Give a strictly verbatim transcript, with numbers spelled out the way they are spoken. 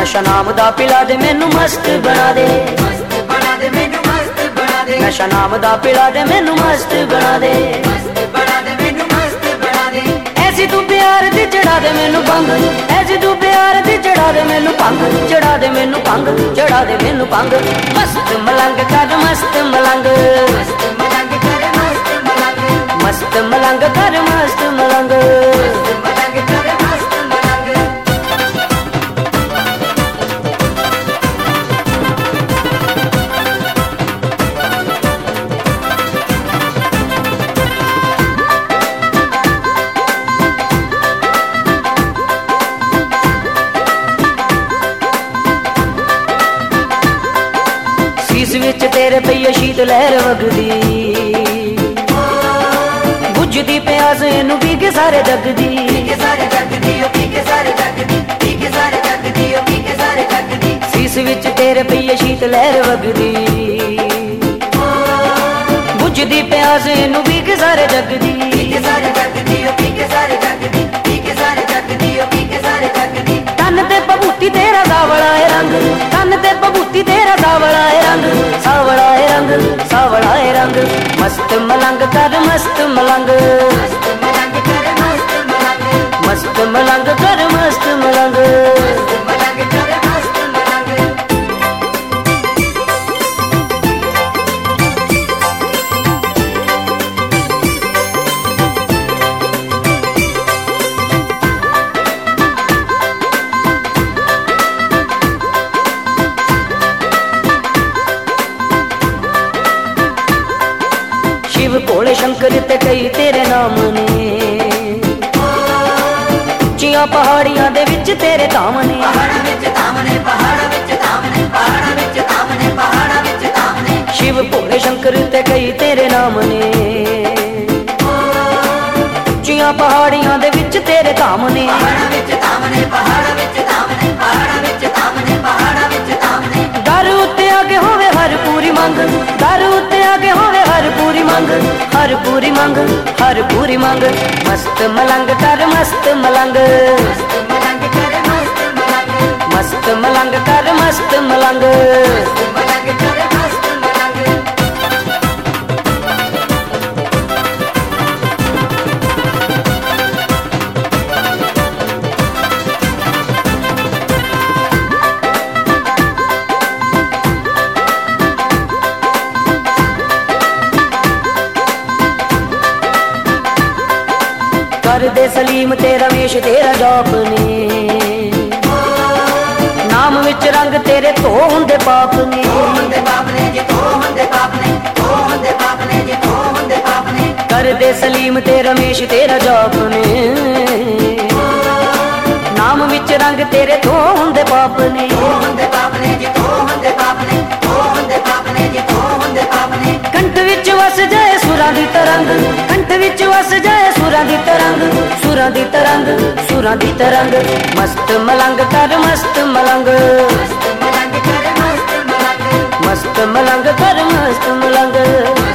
नशा नाम दा पिला दे मैनू मस्त बना दे, मस्त बना दे मैनू मस्त बना दे, नशा नाम दा पिला दे मैनू मस्त बना दे, मस्त बना दे मैनू मस्त बना दे। ऐसी तू प्यार दी चढ़ा दे मैनू भंग, ऐसी तू प्यार दी चढ़ा दे मैनू भंग, चढ़ा दे मैनू भंग, चढ़ा दे मैनू भंग। मस्त मलंग कर मस्त मलंग, मस्त मलंग कर मस्त मलंग, मस्त मलंग कर मस्त मलंग। मस्त मलंग कर मस्त मलंग। सीस विच तेरे पईए शीत लहर वगदी, बुझदी प्यास इनू पी के सारे जग दी, पी के सारे जग दी, ओ पी के सारे जग दी, पी के सारे जग दी, ओ पी के सारे जग दी। सीस विच तेरे पईए शीत लहर वगदी, बुझदी प्यास इनू पी के सारे जग दी, पी के सारे जग दी, ओ पी के सारे जग दी, पी के सारे जग दी, ओ पी के सारे जग दी। तन ते बबूती तेरा सावड़ा है रंग, तन ते बबूती तेरा सावड़ा है रंग, सावड़ा है रंग, सावड़ा है रंग। मस्त मलंग कर मस्त मलंग, मस्त मलंग कर मस्त मलंग, मस्त मलंग कर मस्त मलंग। मस्त मलंग कर मस्त मलंग। शिव भोले शंकर ते कई तेरे नाम ने, उच्चियां पहाड़ियां दे विच तेरे धाम ने, पहाड़ां विच धाम ने, पहाड़ां विच धाम ने, पहाड़ां विच धाम ने, पहाड़ां विच धाम ने। शिव भोले शंकर ते कई तेरे नाम ने, उच्चियां पहाड़ियां दे विच तेरे धाम ने, पहाड़ां विच धाम ने, पहाड़ां विच धाम ने, पहाड़ां विच धाम ने, पहाड़ां विच धाम ने। दर उत्ते आगे होवे हर पूरी मंग, दर उत्ते आगे होवे हर पूरी मंग, हर पूरी मंग, हर पूरी मंग। मस्त मलंग कर मस्त मलंग, मस्त मलंग कर मस्त मलंग, मस्त मलंग कर मस्त मलंग। मस्त मलंग कर मस्त मलंग। कर दे सलीम तेरा वेश तेरा जाप ने, नाम विच रंग तेरे धो हुंदे पाप ने, धो हुंदे पाप ने जी, धो हुंदे पाप ने, धो हुंदे पाप ने जी, धो हुंदे पाप ने। कर दे सलीम तेरा वेश तेरा जाप ने, नाम विच रंग तेरे धो हुंदे पाप ने, धो हुंदे पाप ने जी, धो हुंदे पाप ने, धो हुंदे पाप ने जी, धो हुंदे पाप ने। कंठ विच वस जाए सुरां दी तरंग, कंठ विच वस जाए सुरां दी तरंग, सुरां दी तरंग, सुरां दी तरंग। मस्त मलंग कर मस्त मलंग, मस्त मलंग कर मस्त मलंग, मस्त मलंग कर मस्त मलंग।